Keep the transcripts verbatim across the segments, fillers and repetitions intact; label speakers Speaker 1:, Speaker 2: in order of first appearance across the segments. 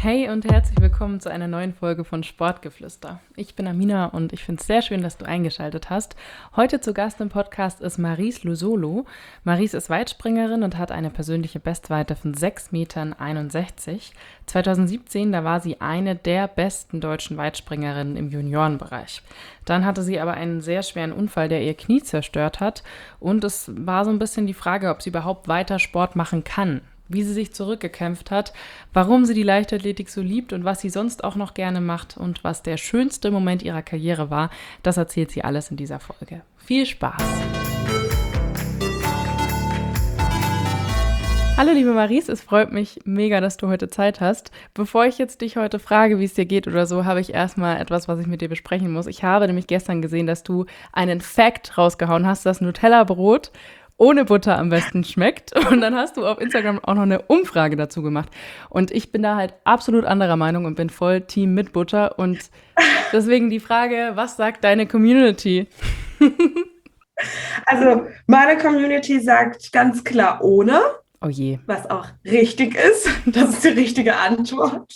Speaker 1: Hey und herzlich willkommen zu einer neuen Folge von Sportgeflüster. Ich bin Amina und ich finde es sehr schön, dass du eingeschaltet hast. Heute zu Gast im Podcast ist Maryse Lusolo. Maryse ist Weitspringerin und hat eine persönliche Bestweite von sechs Komma einundsechzig Meter. zweitausendsiebzehn, da war sie eine der besten deutschen Weitspringerinnen im Juniorenbereich. Dann hatte sie aber einen sehr schweren Unfall, der ihr Knie zerstört hat. Und es war so ein bisschen die Frage, ob sie überhaupt weiter Sport machen kann. Wie sie sich zurückgekämpft hat, warum sie die Leichtathletik so liebt und was sie sonst auch noch gerne macht und was der schönste Moment ihrer Karriere war, das erzählt sie alles in dieser Folge. Viel Spaß! Hallo liebe Maryse, es freut mich mega, dass du heute Zeit hast. Bevor ich jetzt dich heute frage, wie es dir geht oder so, habe ich erstmal etwas, was ich mit dir besprechen muss. Ich habe nämlich gestern gesehen, dass du einen Fact rausgehauen hast, das Nutella-Brot ohne Butter am besten schmeckt. Und dann hast du auf Instagram auch noch eine Umfrage dazu gemacht. Und ich bin da halt absolut anderer Meinung und bin voll Team mit Butter. Und deswegen die Frage, was sagt deine Community?
Speaker 2: Also meine Community sagt ganz klar ohne,
Speaker 1: Oh je.
Speaker 2: was auch richtig ist. Das ist die richtige Antwort.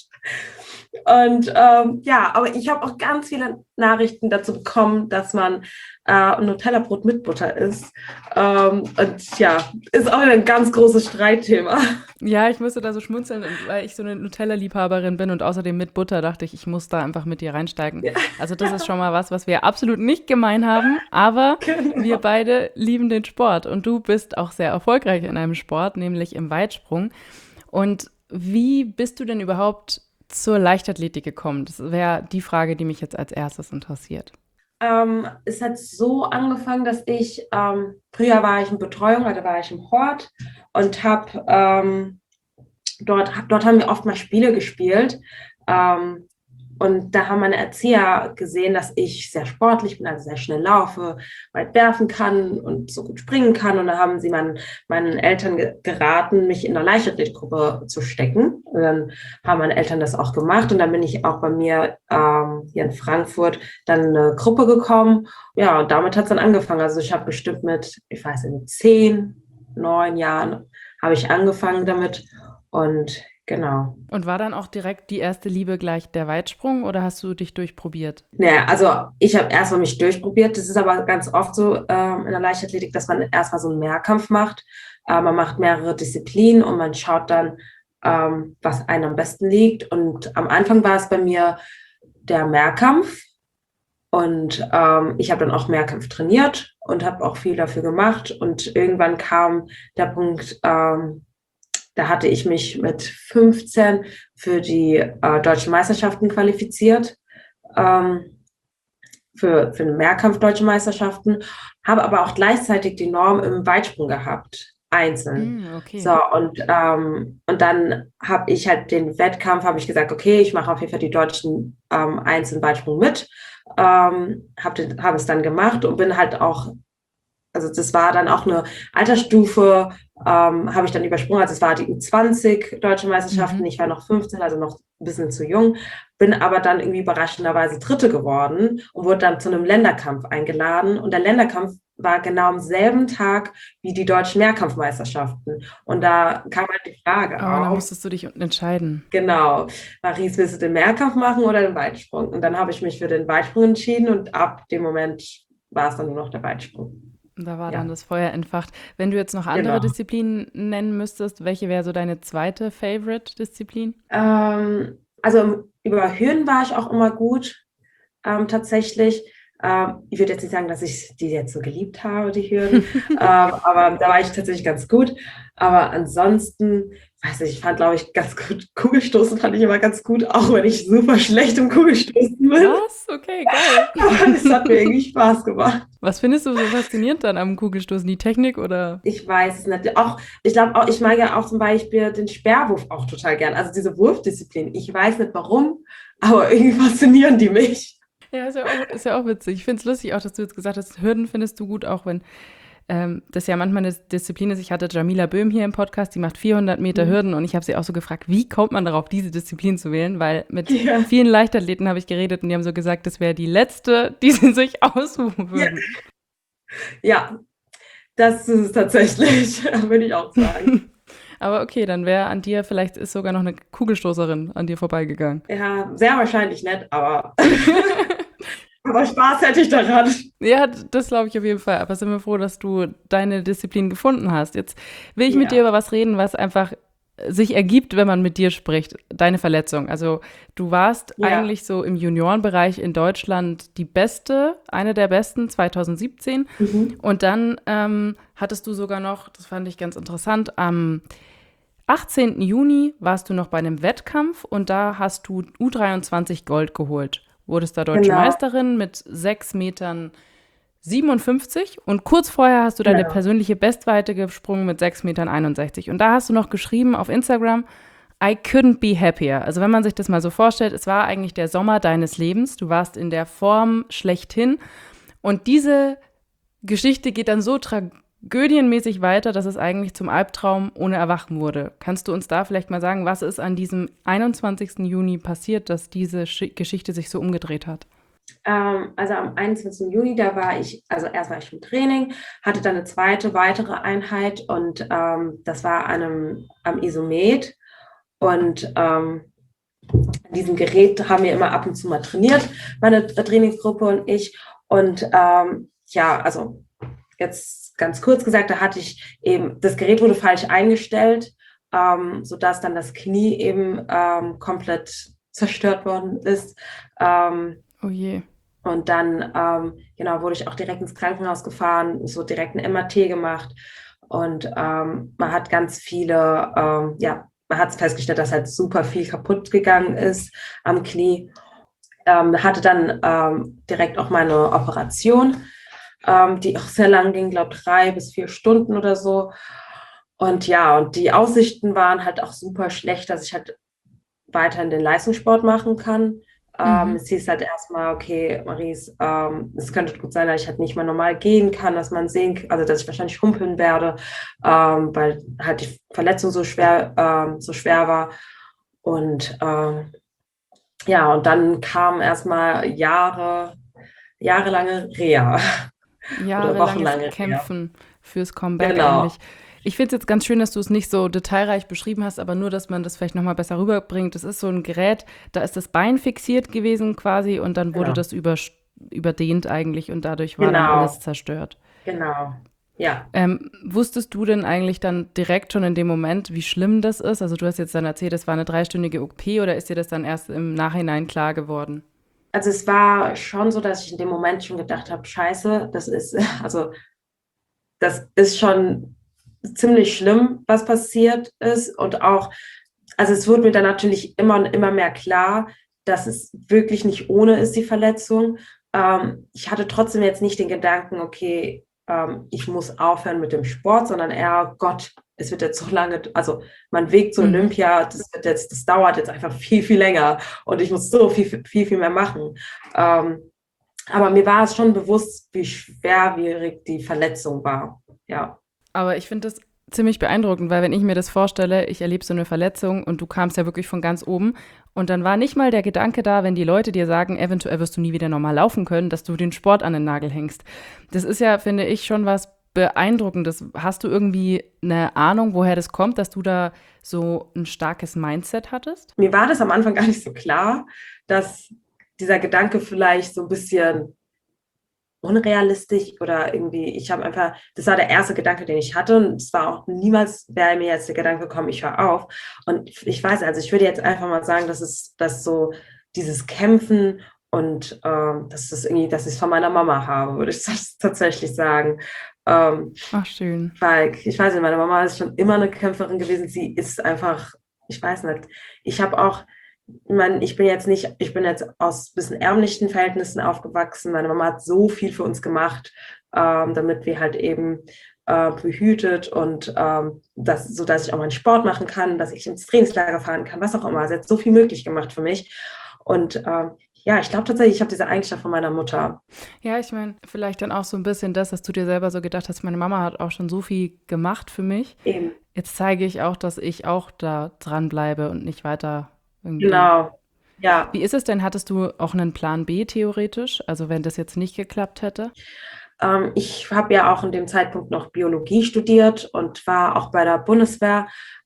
Speaker 2: Und ähm, ja, aber ich habe auch ganz viele Nachrichten dazu bekommen, dass man äh, Nutella-Brot mit Butter isst. Ähm, und ja, ist auch ein ganz großes Streitthema.
Speaker 1: Ja, ich musste da so schmunzeln, weil ich so eine Nutella-Liebhaberin bin und außerdem mit Butter dachte ich, ich muss da einfach mit dir reinsteigen.
Speaker 2: Ja.
Speaker 1: Also das ist schon mal was, was wir absolut nicht gemein haben, aber
Speaker 2: Genau.
Speaker 1: wir beide lieben den Sport und du bist auch sehr erfolgreich in einem Sport, nämlich im Weitsprung. Und wie bist du denn überhaupt zur Leichtathletik gekommen? Das wäre die Frage, die mich jetzt als erstes interessiert.
Speaker 2: Ähm, es hat so angefangen, dass ich, ähm, früher war ich in Betreuung, also war ich im Hort und habe ähm, dort, dort haben wir oft mal Spiele gespielt. Ähm, und da haben meine Erzieher gesehen, dass ich sehr sportlich bin, also sehr schnell laufe, weit werfen kann und so gut springen kann. Und da haben sie meinen, meinen Eltern ge- geraten, mich in eine Leichtathletikgruppe zu stecken. Und dann haben meine Eltern das auch gemacht. Und dann bin ich auch bei mir ähm, hier in Frankfurt dann in eine Gruppe gekommen. Ja, und damit hat es dann angefangen. Also ich habe bestimmt mit, ich weiß nicht, zehn, neun Jahren habe ich angefangen damit. Und genau.
Speaker 1: Und war dann auch direkt die erste Liebe gleich der Weitsprung oder hast du dich durchprobiert?
Speaker 2: Naja, also ich habe erstmal mich durchprobiert. Das ist aber ganz oft so ähm, in der Leichtathletik, dass man erstmal so einen Mehrkampf macht. Äh, man macht mehrere Disziplinen und man schaut dann, ähm, was einem am besten liegt. Und am Anfang war es bei mir der Mehrkampf. Und ähm, ich habe dann auch Mehrkampf trainiert und habe auch viel dafür gemacht. Und irgendwann kam der Punkt, ähm, da hatte ich mich mit fünfzehn für die äh, deutschen Meisterschaften qualifiziert, ähm, für, für den Mehrkampf deutsche Meisterschaften, habe aber auch gleichzeitig die Norm im Weitsprung gehabt, einzeln.
Speaker 1: Mm, okay.
Speaker 2: So, und, ähm, und dann habe ich halt den Wettkampf, habe ich gesagt, okay, ich mache auf jeden Fall die deutschen ähm, einzelnen Weitsprung mit, ähm, habe hab es dann gemacht und bin halt auch, also das war dann auch eine Altersstufe, ähm, habe ich dann übersprungen. Also es war die U zwanzig Deutsche Meisterschaften.
Speaker 1: Mhm.
Speaker 2: Ich war noch fünfzehn, also noch ein bisschen zu jung. Bin aber dann irgendwie überraschenderweise Dritte geworden und wurde dann zu einem Länderkampf eingeladen. Und der Länderkampf war genau am selben Tag wie die deutschen Mehrkampfmeisterschaften. Und da kam halt die Frage
Speaker 1: Oh, da
Speaker 2: auf,
Speaker 1: musstest du dich entscheiden.
Speaker 2: genau, Maryse, willst du den Mehrkampf machen oder den Weitsprung? Und dann habe ich mich für den Weitsprung entschieden und ab dem Moment war es dann nur noch der Weitsprung.
Speaker 1: Da war dann
Speaker 2: Ja,
Speaker 1: das Feuer entfacht. Wenn du jetzt noch andere
Speaker 2: genau.
Speaker 1: Disziplinen nennen müsstest, welche wäre so deine zweite Favorite-Disziplin?
Speaker 2: Ähm, also über Hürden war ich auch immer gut, ähm, tatsächlich. Ähm, ich würde jetzt nicht sagen, dass ich die jetzt so geliebt habe, die Hürden, ähm, aber da war ich tatsächlich ganz gut. Aber ansonsten, weiß ich, ich fand, glaube ich, ganz gut, Kugelstoßen fand ich immer ganz gut, auch wenn ich super schlecht im Kugelstoßen bin.
Speaker 1: Was? Okay, geil.
Speaker 2: Aber es hat mir irgendwie Spaß gemacht.
Speaker 1: Was findest du so faszinierend dann am Kugelstoßen? Die Technik oder?
Speaker 2: Ich weiß es nicht. Auch, ich glaube auch, ich mag ja auch zum Beispiel den Speerwurf auch total gern. Also diese Wurfdisziplin. Ich weiß nicht warum, aber irgendwie faszinieren die mich.
Speaker 1: Ja, ist ja auch, ist ja auch witzig. Ich finde es lustig auch, dass du jetzt gesagt hast, Hürden findest du gut, auch wenn ähm, das ja manchmal eine Disziplin ist. Ich hatte Jamila Böhm hier im Podcast, die macht vierhundert Meter
Speaker 2: Mhm.
Speaker 1: Hürden und ich habe sie auch so gefragt, wie kommt man darauf, diese Disziplin zu wählen? Weil mit
Speaker 2: Ja,
Speaker 1: vielen Leichtathleten habe ich geredet und die haben so gesagt, das wäre die letzte, die sie sich aussuchen
Speaker 2: ja,
Speaker 1: würden.
Speaker 2: ja, das ist es tatsächlich, würde ich auch sagen.
Speaker 1: Aber okay, dann wäre an dir, vielleicht ist sogar noch eine Kugelstoßerin an dir vorbeigegangen.
Speaker 2: Ja, sehr wahrscheinlich nicht, aber, aber Spaß hätte ich daran.
Speaker 1: Ja, das glaube ich auf jeden Fall. Aber sind wir froh, dass du deine Disziplin gefunden hast. Jetzt will ich mit dir
Speaker 2: Ja,
Speaker 1: über was reden, was einfach sich ergibt, wenn man mit dir spricht. Deine Verletzung. Also du warst
Speaker 2: ja.
Speaker 1: eigentlich so im Juniorenbereich in Deutschland die Beste, eine der Besten zwanzig siebzehn.
Speaker 2: Mhm.
Speaker 1: Und dann ähm, hattest du sogar noch, das fand ich ganz interessant, am achtzehnten Juni warst du noch bei einem Wettkampf und da hast du U dreiundzwanzig Gold geholt. Wurdest da deutsche
Speaker 2: Genau,
Speaker 1: Meisterin mit sechs Metern siebenundfünfzig und kurz vorher hast du deine
Speaker 2: genau.
Speaker 1: persönliche Bestweite gesprungen mit sechs Metern einundsechzig. Und da hast du noch geschrieben auf Instagram, I couldn't be happier. Also wenn man sich das mal so vorstellt, es war eigentlich der Sommer deines Lebens. Du warst in der Form schlechthin. Und diese Geschichte geht dann so tragödienmäßig weiter, dass es eigentlich zum Albtraum ohne Erwachen wurde. Kannst du uns da vielleicht mal sagen, was ist an diesem einundzwanzigsten Juni passiert, dass diese Sch- Geschichte sich so umgedreht hat?
Speaker 2: Ähm, also am einundzwanzigsten Juni, da war ich, also erst war ich im Training, hatte dann eine zweite, weitere Einheit und ähm, das war an einem, am Isomed. Und ähm, an diesem Gerät haben wir immer ab und zu mal trainiert, meine Trainingsgruppe und ich. Und ähm, ja, also jetzt ganz kurz gesagt, da hatte ich eben, das Gerät wurde falsch eingestellt, ähm, sodass dann das Knie eben ähm, komplett zerstört worden ist. Ähm,
Speaker 1: Oh je.
Speaker 2: und dann, ähm, genau, wurde ich auch direkt ins Krankenhaus gefahren, so direkt ein M R T gemacht. Und ähm, man hat ganz viele, ähm, ja, man hat festgestellt, dass halt super viel kaputt gegangen ist am Knie. Ähm, hatte dann ähm, direkt auch meine Operation, ähm, die auch sehr lang ging, glaube drei bis vier Stunden oder so. Und ja, und die Aussichten waren halt auch super schlecht, dass ich halt weiterhin den Leistungssport machen kann. Ähm,
Speaker 1: Mhm.
Speaker 2: es hieß halt erstmal, okay, Maries, ähm, es könnte gut sein, dass ich halt nicht mehr normal gehen kann, dass man sehen, also dass ich wahrscheinlich humpeln werde, ähm, weil halt die Verletzung so schwer, ähm, so schwer war. Und ähm, ja, und dann kam erstmal Jahre, jahrelange Reha oder
Speaker 1: Jahrelanges
Speaker 2: wochenlange Reha.
Speaker 1: Kämpfen fürs Comeback
Speaker 2: Genau,
Speaker 1: eigentlich. Ich finde es jetzt ganz schön, dass du es nicht so detailreich beschrieben hast, aber nur, dass man das vielleicht nochmal besser rüberbringt. Das ist so ein Gerät, da ist das Bein fixiert gewesen quasi und dann wurde
Speaker 2: genau,
Speaker 1: das über, überdehnt eigentlich und dadurch war dann alles
Speaker 2: genau,
Speaker 1: zerstört.
Speaker 2: genau. Ja.
Speaker 1: Ähm, wusstest du denn eigentlich dann direkt schon in dem Moment, wie schlimm das ist? Also du hast jetzt dann erzählt, es war eine dreistündige O P oder ist dir das dann erst im Nachhinein klar geworden?
Speaker 2: Also es war schon so, dass ich in dem Moment schon gedacht habe, scheiße, das ist, also das ist schon ziemlich schlimm, was passiert ist. Und auch, also es wurde mir dann natürlich immer und immer mehr klar, dass es wirklich nicht ohne ist, die Verletzung. Ähm, ich hatte trotzdem jetzt nicht den Gedanken, okay, ähm, ich muss aufhören mit dem Sport, sondern eher, Gott, es wird jetzt so lange, also mein Weg zu
Speaker 1: Mhm.
Speaker 2: Olympia, das wird jetzt, das dauert jetzt einfach viel, viel länger und ich muss so viel, viel, viel mehr machen. Ähm, aber mir war es schon bewusst, wie schwerwierig die Verletzung war. Ja,
Speaker 1: Aber ich finde das ziemlich beeindruckend, weil wenn ich mir das vorstelle, ich erlebe so eine Verletzung und du kamst ja wirklich von ganz oben und dann war nicht mal der Gedanke da, wenn die Leute dir sagen, eventuell wirst du nie wieder normal laufen können, dass du den Sport an den Nagel hängst. Das ist ja, finde ich, schon was Beeindruckendes. Hast du irgendwie eine Ahnung, woher das kommt, dass du da so ein starkes Mindset hattest?
Speaker 2: mir war das am Anfang gar nicht so klar, dass dieser Gedanke vielleicht so ein bisschen unrealistisch oder irgendwie, ich habe einfach, das war der erste Gedanke, den ich hatte und es war auch niemals, wäre mir jetzt der Gedanke gekommen, ich höre auf. Und ich weiß, also ich würde jetzt einfach mal sagen, dass es, dass so dieses Kämpfen und ähm, dass es irgendwie, dass ich es von meiner Mama habe, würde ich das tatsächlich sagen. Ähm,
Speaker 1: Ach, schön.
Speaker 2: weil ich weiß nicht, meine Mama ist schon immer eine Kämpferin gewesen. Sie ist einfach, ich weiß nicht, ich habe auch, ich meine, ich bin jetzt nicht, ich bin jetzt aus ein bisschen ärmlichen Verhältnissen aufgewachsen. Meine Mama hat so viel für uns gemacht, ähm, damit wir halt eben äh, behütet und ähm, das, so dass ich auch meinen Sport machen kann, dass ich ins Trainingslager fahren kann, was auch immer. Sie hat so viel möglich gemacht für mich. Und ähm, ja, ich glaube tatsächlich, ich habe diese Eigenschaft von meiner Mutter.
Speaker 1: Ja, ich meine, vielleicht dann auch so ein bisschen das, dass du dir selber so gedacht hast, meine Mama hat auch schon so viel gemacht für mich.
Speaker 2: Eben.
Speaker 1: Jetzt zeige ich auch, dass ich auch da dranbleibe und nicht weiter irgendwie.
Speaker 2: Genau. Ja.
Speaker 1: Wie ist es denn? Hattest du auch einen Plan B theoretisch? Also wenn das jetzt nicht geklappt hätte?
Speaker 2: Ähm, ich habe ja auch in dem Zeitpunkt noch Biologie studiert und war auch bei der Bundeswehr.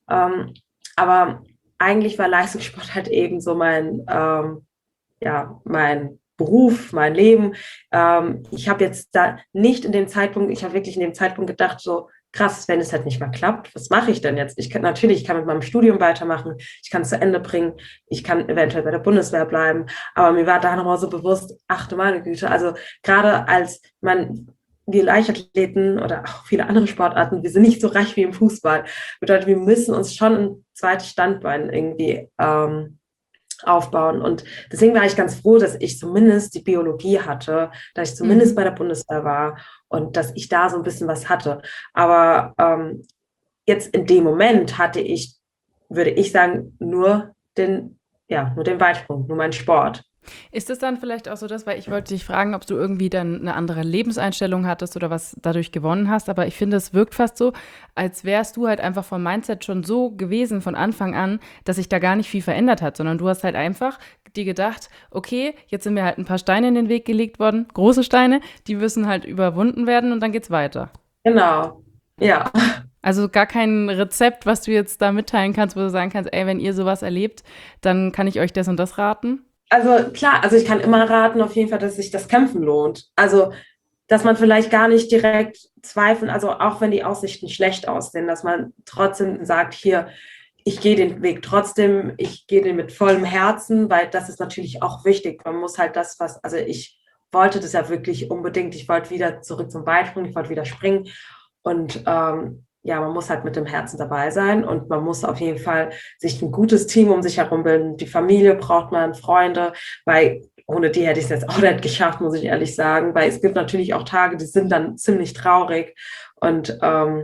Speaker 2: Ähm, aber eigentlich war Leistungssport halt eben so mein, ähm, ja, mein Beruf, mein Leben. Ähm, ich habe jetzt da nicht in dem Zeitpunkt, ich habe wirklich in dem Zeitpunkt gedacht, so krass, wenn es halt nicht mal klappt, was mache ich denn jetzt? Ich kann natürlich, ich kann mit meinem Studium weitermachen, ich kann es zu Ende bringen, ich kann eventuell bei der Bundeswehr bleiben, aber mir war da nochmal so bewusst, ach du meine Güte, also gerade als man wir Leichtathleten oder auch viele andere Sportarten, wir sind nicht so reich wie im Fußball. Bedeutet, wir müssen uns schon ein zweites Standbein irgendwie ähm, aufbauen. Und deswegen war ich ganz froh, dass ich zumindest die Biologie hatte, dass ich zumindest
Speaker 1: Mhm.
Speaker 2: bei der Bundeswehr war und dass ich da so ein bisschen was hatte. Aber ähm, jetzt in dem Moment hatte ich, würde ich sagen, nur den, ja, nur den Weitsprung, nur meinen Sport.
Speaker 1: Ist es dann vielleicht auch so das, weil ich wollte dich fragen, ob du irgendwie dann eine andere Lebenseinstellung hattest oder was dadurch gewonnen hast, aber ich finde, es wirkt fast so, als wärst du halt einfach vom Mindset schon so gewesen von Anfang an, dass sich da gar nicht viel verändert hat, sondern du hast halt einfach dir gedacht, okay, jetzt sind mir halt ein paar Steine in den Weg gelegt worden, große Steine, die müssen halt überwunden werden und dann geht's weiter.
Speaker 2: Genau. Ja.
Speaker 1: Also gar kein Rezept, was du jetzt da mitteilen kannst, wo du sagen kannst, ey, wenn ihr sowas erlebt, dann kann ich euch das und das raten.
Speaker 2: Also klar, also ich kann immer raten, auf jeden Fall, dass sich das Kämpfen lohnt. Also, dass man vielleicht gar nicht direkt zweifeln, also auch wenn die Aussichten schlecht aussehen, dass man trotzdem sagt, hier, ich gehe den Weg trotzdem, ich gehe den mit vollem Herzen, weil das ist natürlich auch wichtig. Man muss halt das, was, also ich wollte das ja wirklich unbedingt. Ich wollte wieder zurück zum Weitsprung, ich wollte wieder springen. Und ähm, ja, man muss halt mit dem Herzen dabei sein und man muss auf jeden Fall sich ein gutes Team um sich herum bilden. Die Familie braucht man, Freunde, weil ohne die hätte ich es jetzt auch nicht geschafft, muss ich ehrlich sagen, weil es gibt natürlich auch Tage, die sind dann ziemlich traurig und ähm,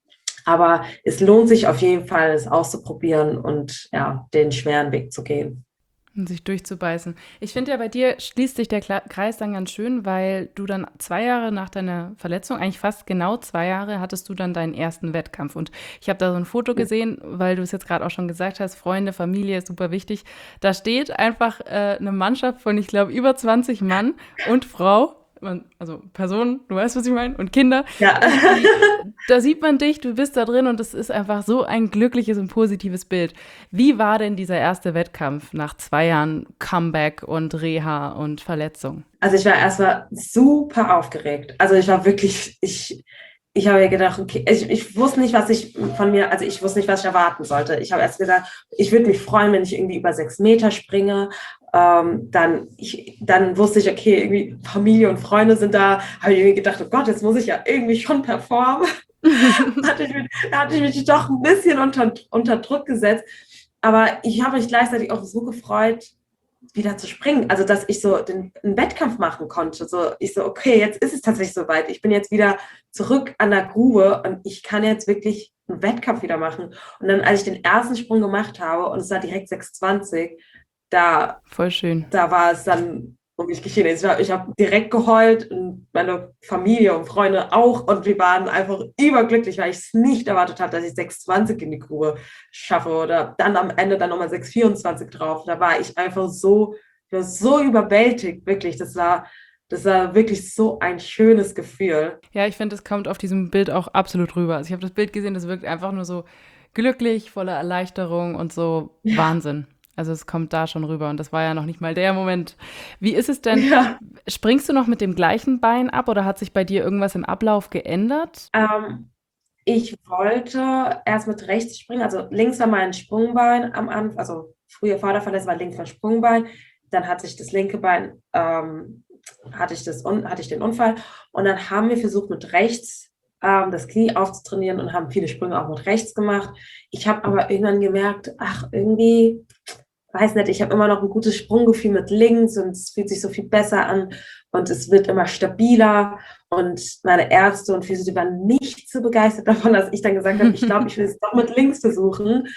Speaker 2: aber es lohnt sich auf jeden Fall, es auszuprobieren und ja, den schweren Weg zu gehen.
Speaker 1: Und sich durchzubeißen. Ich finde ja, bei dir schließt sich der Kla- Kreis dann ganz schön, weil du dann zwei Jahre nach deiner Verletzung, eigentlich fast genau zwei Jahre, hattest du dann deinen ersten Wettkampf. Und ich habe da so ein Foto gesehen, weil du es jetzt gerade auch schon gesagt hast, Freunde, Familie ist super wichtig. Da steht einfach äh, eine Mannschaft von, ich glaube, über zwanzig Mann und Frau, man, also Personen, du weißt, was ich meine, und Kinder.
Speaker 2: Ja.
Speaker 1: Die, da sieht man dich, du bist da drin und es ist einfach so ein glückliches und positives Bild. Wie war denn dieser erste Wettkampf nach zwei Jahren Comeback und Reha und Verletzung?
Speaker 2: Also ich war erstmal super aufgeregt. Also ich war wirklich, ich, ich habe mir gedacht, okay, ich, ich wusste nicht, was ich von mir, also ich wusste nicht, was ich erwarten sollte. Ich habe erst gedacht, ich würde mich freuen, wenn ich irgendwie über sechs Meter springe. Ähm, dann, ich, dann wusste ich, okay, irgendwie Familie und Freunde sind da. Habe ich mir gedacht, oh Gott, jetzt muss ich ja irgendwie schon performen. hatte ich mich, da hatte ich mich doch ein bisschen unter, unter Druck gesetzt. Aber ich habe mich gleichzeitig auch so gefreut, wieder zu springen. Also, dass ich so den, einen Wettkampf machen konnte. So, ich so, okay, jetzt ist es tatsächlich soweit. Ich bin jetzt wieder zurück an der Grube und ich kann jetzt wirklich einen Wettkampf wieder machen. Und dann, als ich den ersten Sprung gemacht habe und es war direkt sechs zwanzig, da,
Speaker 1: Voll schön.
Speaker 2: da war es dann um mich geschehen. Ich, ich habe direkt geheult und meine Familie und Freunde auch und wir waren einfach überglücklich, weil ich es nicht erwartet habe, dass ich sechs zwanzig in die Grube schaffe oder dann am Ende dann nochmal sechs vierundzwanzig drauf. Da war ich einfach so, ich war so überwältigt, wirklich. Das war, das war wirklich so ein schönes Gefühl.
Speaker 1: Ja, ich finde, es kommt auf diesem Bild auch absolut rüber. Also ich habe das Bild gesehen, das wirkt einfach nur so glücklich, voller Erleichterung und so
Speaker 2: Ja,
Speaker 1: Wahnsinn. Also es kommt da schon rüber und das war ja noch nicht mal der Moment. Wie ist es denn?
Speaker 2: ja.
Speaker 1: Springst du noch mit dem gleichen Bein ab oder hat sich bei dir irgendwas im Ablauf geändert?
Speaker 2: Ähm, ich wollte erst mit rechts springen, also links war mein Sprungbein am Anfang, also früher Vorderverletzung war links mein Sprungbein, dann hat sich das linke Bein, ähm, hatte ich das, hatte ich den Unfall und dann haben wir versucht mit rechts ähm, das Knie aufzutrainieren und haben viele Sprünge auch mit rechts gemacht. Ich habe aber irgendwann gemerkt, ach irgendwie, weiß nicht, ich habe immer noch ein gutes Sprunggefühl mit links und es fühlt sich so viel besser an und es wird immer stabiler. Und meine Ärzte und Physio, die waren nicht so begeistert davon, dass ich dann gesagt habe, ich glaube, ich will es doch mit links versuchen.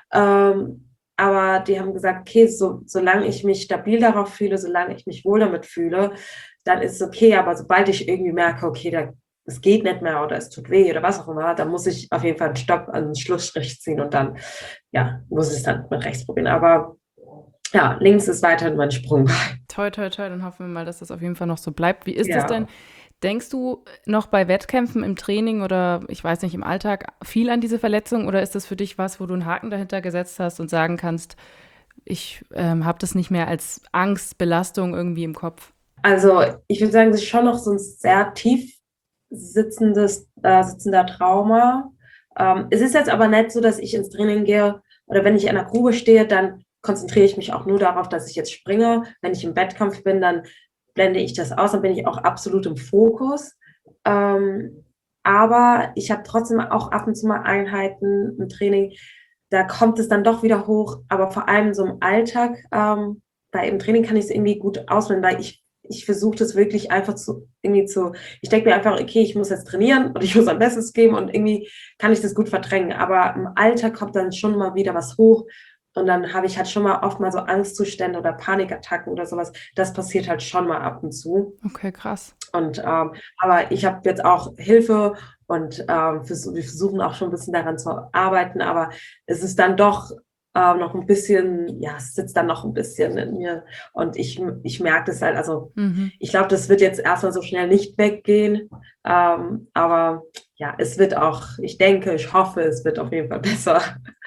Speaker 2: Ähm, aber die haben gesagt, okay, so, solange ich mich stabil darauf fühle, solange ich mich wohl damit fühle, dann ist es okay. Aber sobald ich irgendwie merke, okay, da, es geht nicht mehr oder es tut weh oder was auch immer, dann muss ich auf jeden Fall einen Stopp, einen Schlussstrich ziehen und dann, ja, muss ich es dann mit rechts probieren. Aber ja, links ist weiterhin mein Sprungbein.
Speaker 1: Toi, toi, toi, dann hoffen wir mal, dass das auf jeden Fall noch so bleibt. Wie ist es denn?
Speaker 2: Ja.
Speaker 1: Denkst du noch bei Wettkämpfen im Training oder ich weiß nicht, im Alltag viel an diese Verletzung oder ist das für dich was, wo du einen Haken dahinter gesetzt hast und sagen kannst, ich ähm, habe das nicht mehr als Angst, Belastung irgendwie im Kopf?
Speaker 2: Also ich würde sagen, es ist schon noch so ein sehr tief sitzendes, äh, sitzender Trauma. Ähm, es ist jetzt aber nicht so, dass ich ins Training gehe oder wenn ich in der Grube stehe, dann konzentriere ich mich auch nur darauf, dass ich jetzt springe. Wenn ich im Wettkampf bin, dann blende ich das aus, dann bin ich auch absolut im Fokus. Ähm, aber ich habe trotzdem auch ab und zu mal Einheiten im Training, da kommt es dann doch wieder hoch, aber vor allem so im Alltag, ähm, bei im Training kann ich es irgendwie gut ausblenden, weil ich ich versuche das wirklich einfach zu, irgendwie zu, ich denke mir einfach, okay, ich muss jetzt trainieren und ich muss mein Bestes geben und irgendwie kann ich das gut verdrängen. Aber im Alter kommt dann schon mal wieder was hoch und dann habe ich halt schon mal oft mal so Angstzustände oder Panikattacken oder sowas. Das passiert halt schon mal ab und zu.
Speaker 1: Okay, krass.
Speaker 2: Und ähm, aber ich habe jetzt auch Hilfe und ähm, vers wir versuchen auch schon ein bisschen daran zu arbeiten, aber es ist dann doch ähm, noch ein bisschen, ja, es sitzt dann noch ein bisschen in mir und ich, ich merke das halt, also
Speaker 1: Mhm.
Speaker 2: ich glaube, das wird jetzt erstmal so schnell nicht weggehen, ähm, aber ja, es wird auch, ich denke, ich hoffe, es wird auf jeden Fall besser.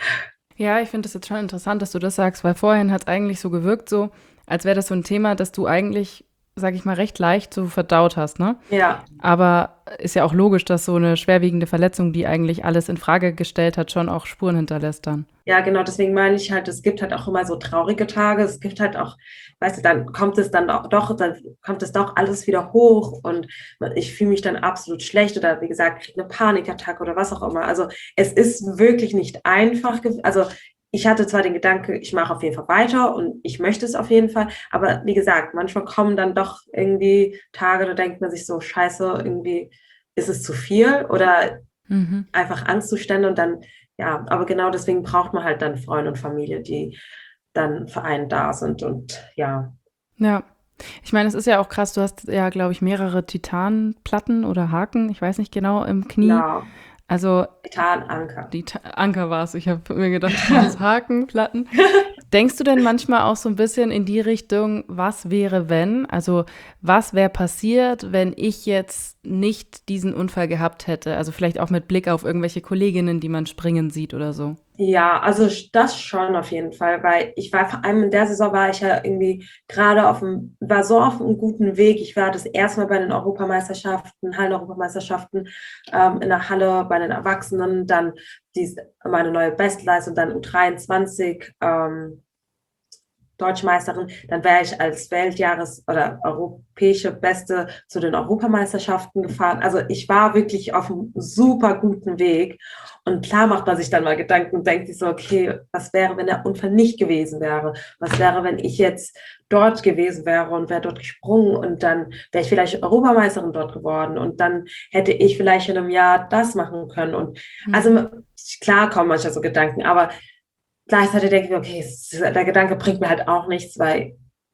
Speaker 1: Ja, ich finde es jetzt schon interessant, dass du das sagst, weil vorhin hat es eigentlich so gewirkt, so als wäre das so ein Thema, das du eigentlich, sag ich mal, recht leicht so verdaut hast, ne?
Speaker 2: Ja.
Speaker 1: Aber ist ja auch logisch, dass so eine schwerwiegende Verletzung, die eigentlich alles in Frage gestellt hat, schon auch Spuren hinterlässt dann.
Speaker 2: Ja, genau, deswegen meine ich halt, es gibt halt auch immer so traurige Tage. Es gibt halt auch, weißt du, dann kommt es dann auch doch, dann kommt es doch alles wieder hoch und ich fühle mich dann absolut schlecht oder wie gesagt, kriege eine Panikattacke oder was auch immer. Also es ist wirklich nicht einfach. Also ich hatte zwar den Gedanke, ich mache auf jeden Fall weiter und ich möchte es auf jeden Fall, aber wie gesagt, manchmal kommen dann doch irgendwie Tage, da denkt man sich so, scheiße, irgendwie ist es zu viel oder
Speaker 1: Mhm.
Speaker 2: einfach Angstzustände und dann, ja, aber genau deswegen braucht man halt dann Freunde und Familie, die dann für einen da sind und ja.
Speaker 1: Ja. Ich meine, es ist ja auch krass, du hast ja, glaube ich, mehrere Titanplatten oder Haken, ich weiß nicht genau, im Knie.
Speaker 2: Genau,
Speaker 1: Also
Speaker 2: Titananker.
Speaker 1: die Ta Anker war es. Ich habe mir gedacht, waren es Hakenplatten. Denkst du denn manchmal auch so ein bisschen in die Richtung, was wäre, wenn? Also, was wäre passiert, wenn ich jetzt nicht diesen Unfall gehabt hätte? Also vielleicht auch mit Blick auf irgendwelche Kolleginnen, die man springen sieht oder so.
Speaker 2: Ja, also das schon auf jeden Fall, weil ich war vor allem in der Saison war ich ja irgendwie gerade auf dem, war so auf einem guten Weg. Ich war das erste Mal bei den Europameisterschaften, Hallen-Europameisterschaften ähm, in der Halle bei den Erwachsenen, dann dies, meine neue Bestleistung, dann U dreiundzwanzig, ähm, Deutschmeisterin, dann wäre ich als Weltjahres- oder europäische Beste zu den Europameisterschaften gefahren. Also ich war wirklich auf einem super guten Weg. Und klar macht man sich dann mal Gedanken und denkt sich so, okay, was wäre, wenn der Unfall nicht gewesen wäre? Was wäre, wenn ich jetzt dort gewesen wäre und wäre dort gesprungen und dann wäre ich vielleicht Europameisterin dort geworden und dann hätte ich vielleicht in einem Jahr das machen können. Und also klar kommen manchmal so Gedanken, aber gleichzeitig denke ich mir, okay, der Gedanke bringt mir halt auch nichts, weil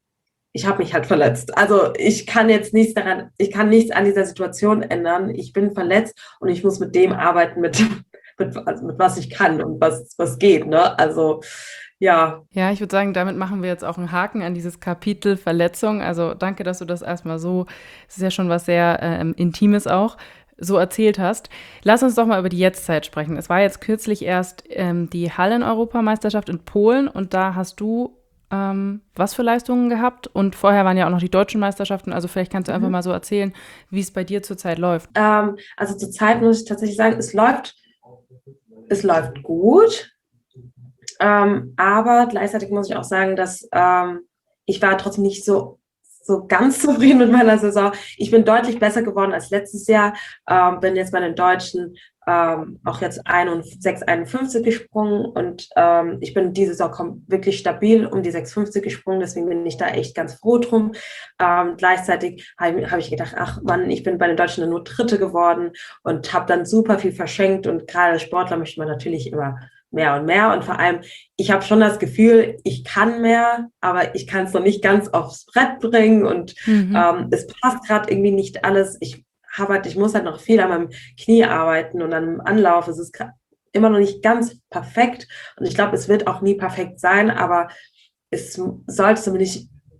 Speaker 2: ich habe mich halt verletzt. Also ich kann jetzt nichts daran, ich kann nichts an dieser Situation ändern. Ich bin verletzt und ich muss mit dem arbeiten, mit, mit, also mit was ich kann und was, was geht. Ne? Also ja.
Speaker 1: Ja, ich würde sagen, damit machen wir jetzt auch einen Haken an dieses Kapitel Verletzung. Also danke, dass du das erstmal so, es ist ja schon was sehr ähm, Intimes auch, so erzählt hast. Lass uns doch mal über die Jetztzeit sprechen. Es war jetzt kürzlich erst ähm, die Hallen-Europameisterschaft in Polen und da hast du ähm, was für Leistungen gehabt? Und vorher waren ja auch noch die deutschen Meisterschaften. Also vielleicht kannst du einfach
Speaker 2: Mhm.
Speaker 1: mal so erzählen, wie es bei dir zurzeit läuft.
Speaker 2: Ähm, also zurzeit muss ich tatsächlich sagen, es läuft, es läuft gut. Ähm, aber gleichzeitig muss ich auch sagen, dass ähm, ich war trotzdem nicht so so ganz zufrieden mit meiner Saison. Ich bin deutlich besser geworden als letztes Jahr. Ähm, bin jetzt bei den Deutschen ähm, auch jetzt sechs einundfünfzig gesprungen und ähm, ich bin diese Saison wirklich stabil um die sechs fünfzig gesprungen. Deswegen bin ich da echt ganz froh drum. Ähm, gleichzeitig habe hab ich gedacht, ach Mann, ich bin bei den Deutschen nur Dritte geworden und habe dann super viel verschenkt. Und gerade als Sportler möchte man natürlich immer mehr und mehr. Und vor allem, ich habe schon das Gefühl, ich kann mehr, aber ich kann es noch nicht ganz aufs Brett bringen und
Speaker 1: Mhm.
Speaker 2: ähm, es passt gerade irgendwie nicht alles. Ich habe halt, ich muss halt noch viel an meinem Knie arbeiten und an meinem Anlauf. Es ist immer noch nicht ganz perfekt und ich glaube, es wird auch nie perfekt sein, aber es sollte zumindest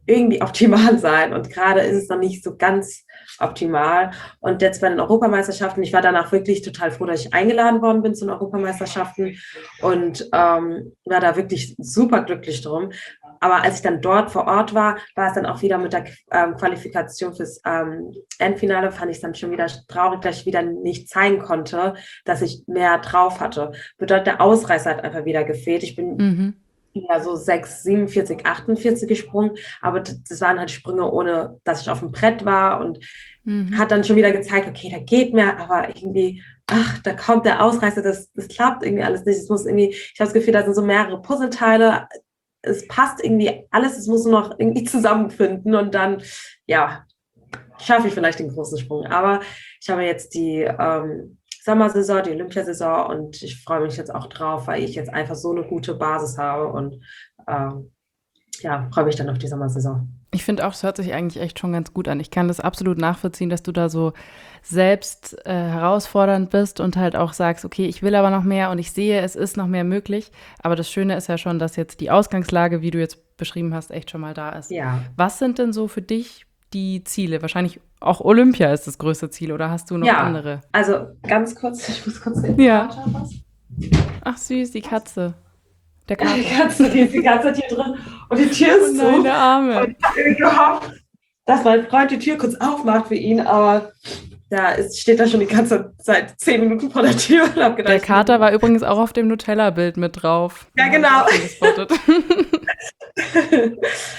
Speaker 2: irgendwie optimal sein. Und gerade ist es noch nicht so ganz optimal. Und jetzt bei den Europameisterschaften, ich war danach wirklich total froh, dass ich eingeladen worden bin zu den Europameisterschaften und ähm, war da wirklich super glücklich drum. Aber als ich dann dort vor Ort war, war es dann auch wieder mit der ähm, Qualifikation fürs ähm, Endfinale, fand ich es dann schon wieder traurig, dass ich wieder nicht zeigen konnte, dass ich mehr drauf hatte. Bedeutet, der Ausreißer hat einfach wieder gefehlt. Ich bin
Speaker 1: Mhm.
Speaker 2: ja so sechs, siebenundvierzig, achtundvierzig gesprungen, aber das, das waren halt Sprünge, ohne dass ich auf dem Brett war und
Speaker 1: Mhm.
Speaker 2: hat dann schon wieder gezeigt, okay, da geht mehr, aber irgendwie, ach, da kommt der Ausreißer, das, das klappt irgendwie alles nicht. Es muss irgendwie, ich habe das Gefühl, da sind so mehrere Puzzleteile, es passt irgendwie alles, es muss nur noch irgendwie zusammenfinden und dann, ja, schaffe ich vielleicht den großen Sprung. Aber ich habe jetzt die ähm, Sommersaison, die Olympiasaison und ich freue mich jetzt auch drauf, weil ich jetzt einfach so eine gute Basis habe und ähm, ja, freue mich dann auf die Sommersaison.
Speaker 1: Ich finde auch, es hört sich eigentlich echt schon ganz gut an. Ich kann das absolut nachvollziehen, dass du da so selbst äh, herausfordernd bist und halt auch sagst, okay, ich will aber noch mehr und ich sehe, es ist noch mehr möglich. Aber das Schöne ist ja schon, dass jetzt die Ausgangslage, wie du jetzt beschrieben hast, echt schon mal da ist.
Speaker 2: Ja.
Speaker 1: Was sind denn so für dich die Ziele? Wahrscheinlich auch Olympia ist das größte Ziel oder hast du noch
Speaker 2: ja,
Speaker 1: andere?
Speaker 2: Also ganz kurz, ich muss kurz den
Speaker 1: Ja.
Speaker 2: Kater was.
Speaker 1: Ach süß, die Katze. Der
Speaker 2: Die
Speaker 1: Kater.
Speaker 2: Katze, die ist die ganze Zeit hier drin und die Tür ist
Speaker 1: Oh
Speaker 2: zu.
Speaker 1: nein, der Arme.
Speaker 2: Und ich habe irgendwie gehofft, dass mein Freund die Tür kurz aufmacht für ihn, aber da ist, steht er schon die ganze Zeit zehn Minuten vor der Tür und habe gedacht,
Speaker 1: Der Kater war übrigens auch auf dem Nutella-Bild mit drauf.
Speaker 2: Ja,
Speaker 1: Den
Speaker 2: genau.
Speaker 1: hab ich auch schon gespottet.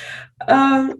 Speaker 2: ähm,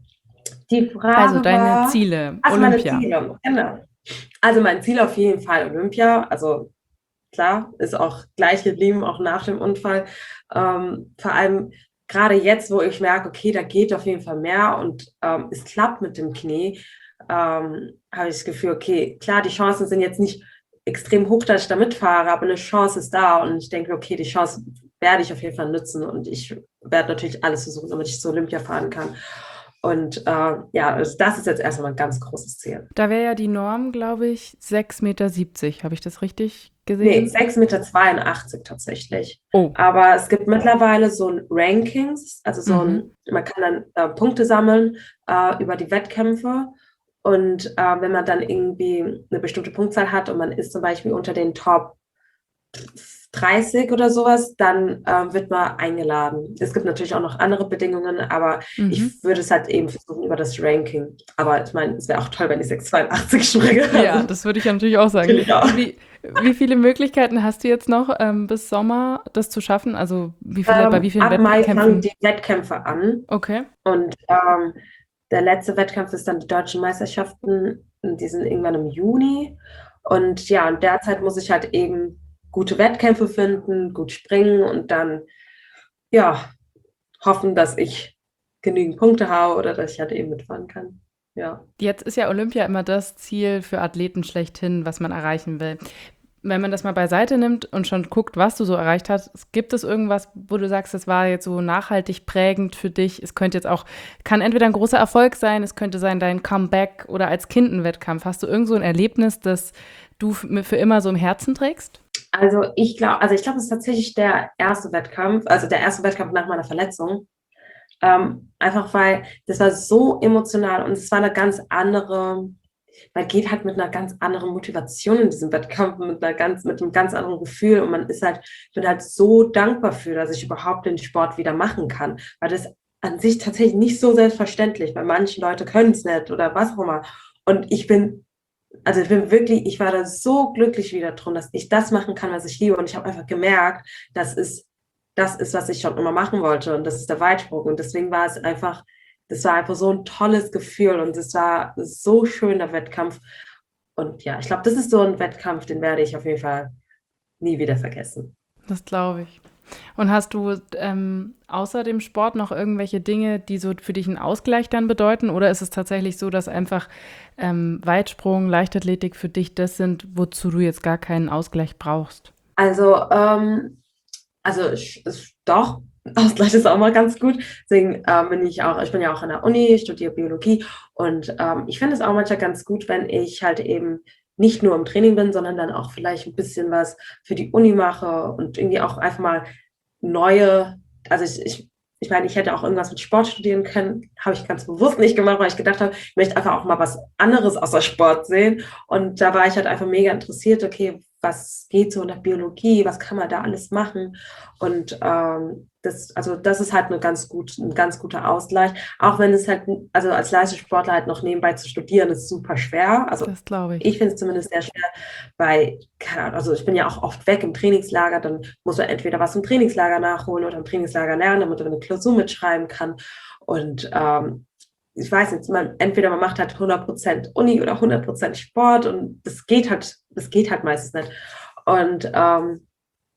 Speaker 2: die Frage
Speaker 1: Also deine
Speaker 2: war,
Speaker 1: Ziele,
Speaker 2: also meine
Speaker 1: Olympia.
Speaker 2: Ziele, genau. Also mein Ziel auf jeden Fall Olympia, also klar, ist auch gleich geblieben, auch nach dem Unfall. Ähm, vor allem gerade jetzt, wo ich merke, okay, da geht auf jeden Fall mehr und ähm, es klappt mit dem Knie, ähm, habe ich das Gefühl, okay, klar, die Chancen sind jetzt nicht extrem hoch, dass ich da mitfahre, aber eine Chance ist da und ich denke, okay, die Chance werde ich auf jeden Fall nutzen und ich werde natürlich alles versuchen, damit ich zu Olympia fahren kann. Und äh, ja, also das ist jetzt erstmal ein ganz großes Ziel.
Speaker 1: Da wäre ja die Norm, glaube ich, sechs Meter siebzig. Habe ich das richtig
Speaker 2: Nee,
Speaker 1: gesehen?
Speaker 2: sechs Meter zweiundachtzig tatsächlich.
Speaker 1: Oh,
Speaker 2: Aber es gibt mittlerweile so ein Rankings, also so
Speaker 1: Mhm.
Speaker 2: ein, man kann dann äh, Punkte sammeln äh, über die Wettkämpfe. Und äh, wenn man dann irgendwie eine bestimmte Punktzahl hat und man ist zum Beispiel unter den Top dreißig oder sowas, dann äh, wird man eingeladen. Es gibt natürlich auch noch andere Bedingungen, aber
Speaker 1: Mhm.
Speaker 2: ich würde es halt eben versuchen über das Ranking. Aber ich meine, es wäre auch toll, wenn ich sechs Komma zweiundachtzig springe.
Speaker 1: ja,
Speaker 2: Also,
Speaker 1: das würde ich ja natürlich auch sagen.
Speaker 2: natürlich auch.
Speaker 1: Wie, wie viele Möglichkeiten hast du jetzt noch ähm, bis Sommer, das zu schaffen? Also wie viele, bei wie
Speaker 2: Ähm,
Speaker 1: vielen
Speaker 2: ab Mai fangen
Speaker 1: Wettkämpfen?
Speaker 2: die Wettkämpfe an.
Speaker 1: Okay.
Speaker 2: Und ähm, der letzte Wettkampf ist dann die deutschen Meisterschaften. Die sind irgendwann im Juni. Und ja, in der Zeit muss ich halt eben gute Wettkämpfe finden, gut springen und dann ja hoffen, dass ich genügend Punkte habe oder dass ich halt eben mitfahren kann. Ja.
Speaker 1: Jetzt ist ja Olympia immer das Ziel für Athleten schlechthin, was man erreichen will. Wenn man das mal beiseite nimmt und schon guckt, was du so erreicht hast, gibt es irgendwas, wo du sagst, das war jetzt so nachhaltig prägend für dich? Es könnte jetzt auch, kann entweder ein großer Erfolg sein, es könnte sein dein Comeback oder als Kind ein Wettkampf. Hast du irgend so ein Erlebnis, das du für immer so im Herzen trägst?
Speaker 2: Also ich glaube, also ich glaube, es ist tatsächlich der erste Wettkampf, also der erste Wettkampf nach meiner Verletzung. Ähm, einfach weil das war so emotional und es war eine ganz andere, man geht halt mit einer ganz anderen Motivation in diesem Wettkampf, mit einer ganz, mit einem ganz anderen Gefühl und man ist halt, ich bin halt so dankbar für, dass ich überhaupt den Sport wieder machen kann, weil das an sich tatsächlich nicht so selbstverständlich, weil manche Leute können es nicht oder was auch immer. Und ich bin, also ich bin wirklich, ich war da so glücklich wieder drum, dass ich das machen kann, was ich liebe und ich habe einfach gemerkt, das ist das ist, was ich schon immer machen wollte und das ist der Weitsprung und deswegen war es einfach, das war einfach so ein tolles Gefühl und es war so schön, der Wettkampf und ja, ich glaube, das ist so ein Wettkampf, den werde ich auf jeden Fall nie wieder vergessen.
Speaker 1: Das glaube ich. Und hast du ähm, außer dem Sport noch irgendwelche Dinge, die so für dich einen Ausgleich dann bedeuten? Oder ist es tatsächlich so, dass einfach ähm, Weitsprung, Leichtathletik für dich das sind, wozu du jetzt gar keinen Ausgleich brauchst?
Speaker 2: Also, ähm, also ich, ich, doch, Ausgleich ist auch mal ganz gut. Deswegen ähm, bin ich auch, ich bin ja auch an der Uni, ich studiere Biologie und ähm, ich finde es auch manchmal ganz gut, wenn ich halt eben nicht nur im Training bin, sondern dann auch vielleicht ein bisschen was für die Uni mache und irgendwie auch einfach mal neue, also ich, ich, ich meine, ich hätte auch irgendwas mit Sport studieren können, habe ich ganz bewusst nicht gemacht, weil ich gedacht habe, ich möchte einfach auch mal was anderes außer Sport sehen. Und da war ich halt einfach mega interessiert, okay, was geht so in der Biologie, was kann man da alles machen? Und ähm, das, also das ist halt eine ganz gut, ein ganz guter Ausgleich. Auch wenn es halt, also als Leistungssportler halt noch nebenbei zu studieren, ist super schwer. Also
Speaker 1: Das glaube ich.
Speaker 2: ich finde es zumindest sehr schwer, weil, keine Ahnung, also ich bin ja auch oft weg im Trainingslager, dann muss man entweder was im Trainingslager nachholen oder im Trainingslager lernen, damit man eine Klausur mitschreiben kann. Und ähm, ich weiß nicht, man, entweder man macht halt hundert Prozent Uni oder hundert Prozent Sport und das geht halt, das geht halt meistens nicht. Und ähm,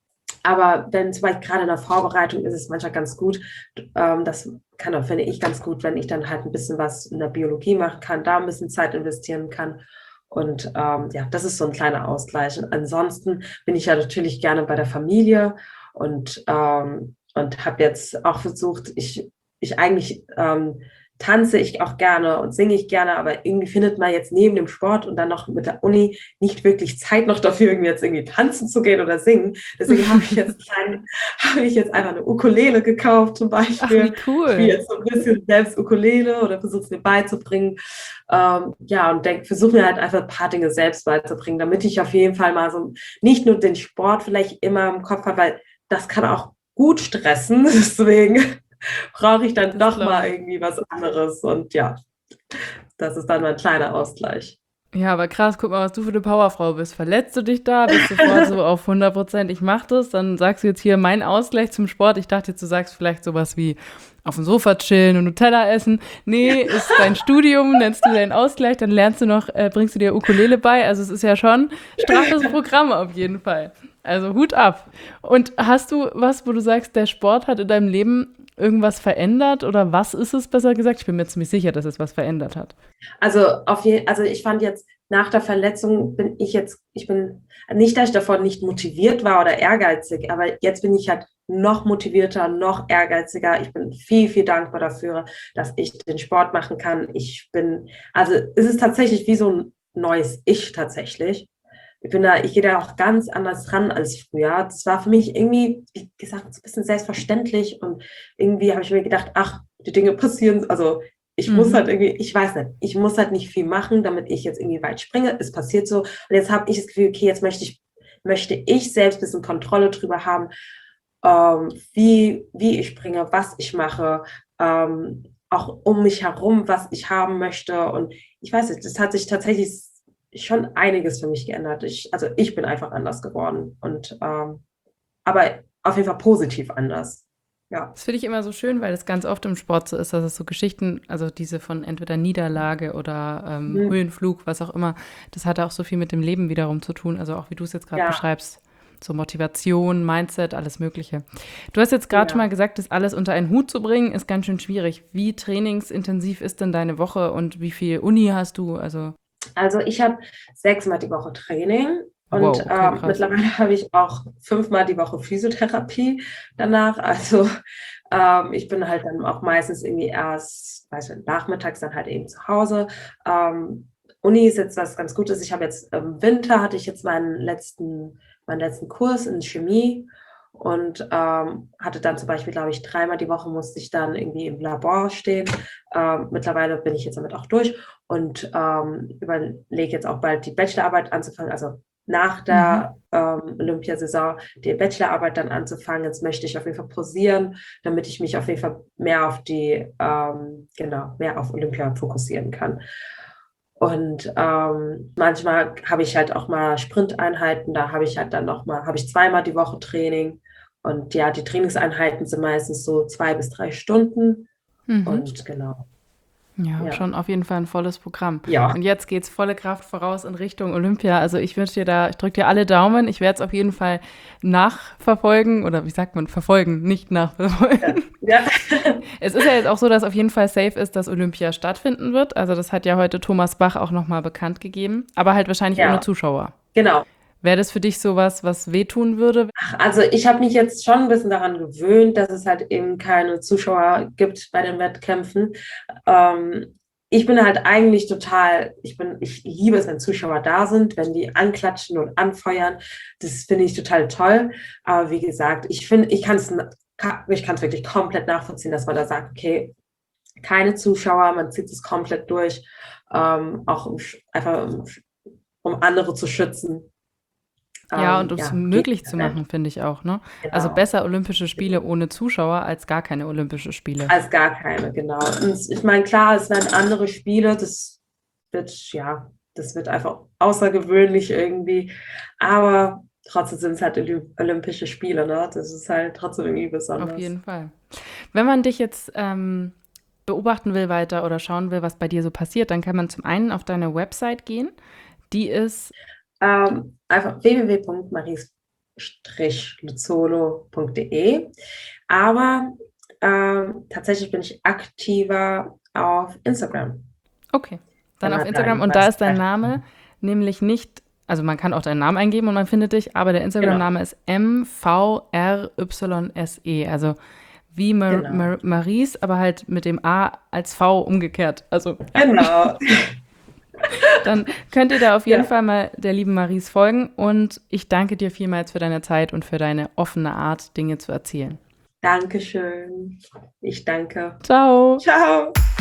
Speaker 2: aber wenn zum Beispiel gerade in der Vorbereitung ist es manchmal ganz gut, ähm, das kann auch, finde ich, ganz gut, wenn ich dann halt ein bisschen was in der Biologie machen kann, da ein bisschen Zeit investieren kann. Und ähm, ja, das ist so ein kleiner Ausgleich. Und ansonsten bin ich ja natürlich gerne bei der Familie und, ähm, und habe jetzt auch versucht, ich, ich eigentlich ähm, tanze ich auch gerne und singe ich gerne, aber irgendwie findet man jetzt neben dem Sport und dann noch mit der Uni nicht wirklich Zeit noch dafür, irgendwie jetzt irgendwie tanzen zu gehen oder singen. Deswegen habe ich jetzt klein, habe ich jetzt einfach eine Ukulele gekauft zum Beispiel.
Speaker 1: Ach, wie cool.
Speaker 2: Ich spiele jetzt so ein bisschen selbst Ukulele oder versuche es mir beizubringen. Ähm, ja, und versuche mir halt einfach ein paar Dinge selbst beizubringen, damit ich auf jeden Fall mal so nicht nur den Sport vielleicht immer im Kopf habe, weil das kann auch gut stressen. Deswegen brauche ich dann
Speaker 1: Das
Speaker 2: doch
Speaker 1: glaub
Speaker 2: mal
Speaker 1: ich.
Speaker 2: irgendwie was anderes. Und ja, das ist dann mein kleiner Ausgleich.
Speaker 1: Ja, aber krass, guck mal, was du für eine Powerfrau bist. Verletzt du dich da, bist sofort so auf hundert Prozent, ich mach das, dann sagst du jetzt hier mein Ausgleich zum Sport. Ich dachte jetzt, du sagst vielleicht sowas wie auf dem Sofa chillen und Nutella essen. Nee, ist dein Studium, nennst du deinen Ausgleich, dann lernst du noch, äh, bringst du dir Ukulele bei. Also es ist ja schon straffes Programm auf jeden Fall. Also Hut ab. Und hast du was, wo du sagst, der Sport hat in deinem Leben irgendwas verändert oder was ist es, besser gesagt? Ich bin mir ziemlich sicher, dass es was verändert hat.
Speaker 2: Also auf je, also ich fand jetzt nach der Verletzung bin ich jetzt, ich bin nicht, dass ich davon nicht motiviert war oder ehrgeizig, aber jetzt bin ich halt noch motivierter, noch ehrgeiziger. Ich bin viel, viel dankbar dafür, dass ich den Sport machen kann. Ich bin, also es ist tatsächlich wie so ein neues Ich tatsächlich. Ich bin da, ich gehe da auch ganz anders ran als früher. Das war für mich irgendwie, wie gesagt, so ein bisschen selbstverständlich und irgendwie habe ich mir gedacht, ach, die Dinge passieren, also ich muss
Speaker 1: Mhm.
Speaker 2: halt irgendwie, ich weiß nicht, ich muss halt nicht viel machen, damit ich jetzt irgendwie weit springe. Es passiert so. Und jetzt habe ich das Gefühl, okay, jetzt möchte ich, möchte ich selbst ein bisschen Kontrolle drüber haben, ähm, wie, wie ich springe, was ich mache, ähm, auch um mich herum, was ich haben möchte. Und ich weiß nicht, das hat sich tatsächlich schon einiges für mich geändert. Ich, also ich bin einfach anders geworden. Und ähm, aber auf jeden Fall positiv anders. Ja.
Speaker 1: Das finde ich immer so schön, weil es ganz oft im Sport so ist, dass es so Geschichten, also diese von entweder Niederlage oder ähm,
Speaker 2: Mhm.
Speaker 1: Höhenflug, was auch immer, das hat auch so viel mit dem Leben wiederum zu tun. Also auch wie du es jetzt gerade
Speaker 2: Ja.
Speaker 1: beschreibst, so Motivation, Mindset, alles Mögliche. Du hast jetzt gerade
Speaker 2: Ja.
Speaker 1: schon mal gesagt, das alles unter einen Hut zu bringen, ist ganz schön schwierig. Wie trainingsintensiv ist denn deine Woche und wie viel Uni hast du? Also
Speaker 2: Also ich habe sechsmal die Woche Training und
Speaker 1: wow, okay,
Speaker 2: ähm,
Speaker 1: krass.
Speaker 2: mittlerweile habe ich auch fünfmal die Woche Physiotherapie danach. Also ähm, ich bin halt dann auch meistens irgendwie erst, weiß nicht, nachmittags dann halt eben zu Hause. Ähm, Uni ist jetzt was ganz Gutes. Ich habe jetzt im Winter hatte ich jetzt meinen letzten, meinen letzten Kurs in Chemie und ähm, hatte dann zum Beispiel, glaube ich, dreimal die Woche musste ich dann irgendwie im Labor stehen. Ähm, mittlerweile bin ich jetzt damit auch durch und ähm, überlege jetzt auch bald die Bachelorarbeit anzufangen, also nach der ähm, Olympiasaison die Bachelorarbeit dann anzufangen. Jetzt möchte ich auf jeden Fall pausieren, damit ich mich auf jeden Fall mehr auf die, ähm, genau, mehr auf Olympia fokussieren kann. Und ähm, manchmal habe ich halt auch mal Sprinteinheiten, da habe ich halt dann noch mal, habe ich zweimal die Woche Training. Und ja, die Trainingseinheiten sind meistens so zwei bis drei Stunden.
Speaker 1: Mhm.
Speaker 2: Und genau,
Speaker 1: Ja,
Speaker 2: ja.
Speaker 1: schon auf jeden Fall ein volles Programm.
Speaker 2: Ja.
Speaker 1: Und jetzt geht's volle Kraft voraus in Richtung Olympia. Also ich wünsche dir da, ich drücke dir alle Daumen. Ich werde es auf jeden Fall nachverfolgen oder wie sagt man, verfolgen, nicht nachverfolgen.
Speaker 2: Ja.
Speaker 1: Es ist ja jetzt auch so, dass auf jeden Fall safe ist, dass Olympia stattfinden wird. Also das hat ja heute Thomas Bach auch nochmal bekannt gegeben. Aber halt wahrscheinlich
Speaker 2: Ja.
Speaker 1: ohne Zuschauer.
Speaker 2: Genau.
Speaker 1: Wäre das für dich sowas, was wehtun würde?
Speaker 2: Ach, also ich habe mich jetzt schon ein bisschen daran gewöhnt, dass es halt eben keine Zuschauer gibt bei den Wettkämpfen. Ähm, ich bin halt eigentlich total, ich bin, ich liebe es, wenn Zuschauer da sind, wenn die anklatschen und anfeuern. Das finde ich total toll. Aber wie gesagt, ich finde, ich kann es kann, ich kann es wirklich komplett nachvollziehen, dass man da sagt, okay, keine Zuschauer, man zieht es komplett durch, ähm, auch um, einfach um, um andere zu schützen.
Speaker 1: Ja, und
Speaker 2: Ähm,
Speaker 1: um es
Speaker 2: ja,
Speaker 1: möglich zu machen, finde ich auch, ne? Also
Speaker 2: genau.
Speaker 1: besser Olympische Spiele ohne Zuschauer als gar keine Olympische Spiele.
Speaker 2: Als gar keine, genau. Und ich meine, klar, es werden andere Spiele, das wird, ja, das wird einfach außergewöhnlich irgendwie, aber trotzdem sind es halt Olympische Spiele, ne? Das ist halt trotzdem irgendwie
Speaker 1: Auf
Speaker 2: besonders.
Speaker 1: jeden Fall. Wenn man dich jetzt ähm, beobachten will weiter oder schauen will, was bei dir so passiert, dann kann man zum einen auf deine Website gehen. Die ist
Speaker 2: Ähm, einfach w w w punkt maries luzzolo punkt de. Aber ähm, tatsächlich bin ich aktiver auf Instagram.
Speaker 1: okay. Dann
Speaker 2: Wenn
Speaker 1: auf
Speaker 2: man da
Speaker 1: Instagram und da
Speaker 2: irgendwas
Speaker 1: ist dein Name nämlich nicht, also man kann auch deinen Namen eingeben und man findet dich, aber der
Speaker 2: Genau,
Speaker 1: Instagram-Name ist M V R Y S E, also wie Mar
Speaker 2: genau,
Speaker 1: Mar Maries, aber halt mit dem A als V umgekehrt. Also ja.
Speaker 2: genau.
Speaker 1: Dann könnt ihr da auf jeden
Speaker 2: Ja,
Speaker 1: Fall mal der lieben Maries folgen und ich danke dir vielmals für deine Zeit und für deine offene Art, Dinge zu erzählen.
Speaker 2: danke schön. Ich danke.
Speaker 1: Ciao!
Speaker 2: Ciao.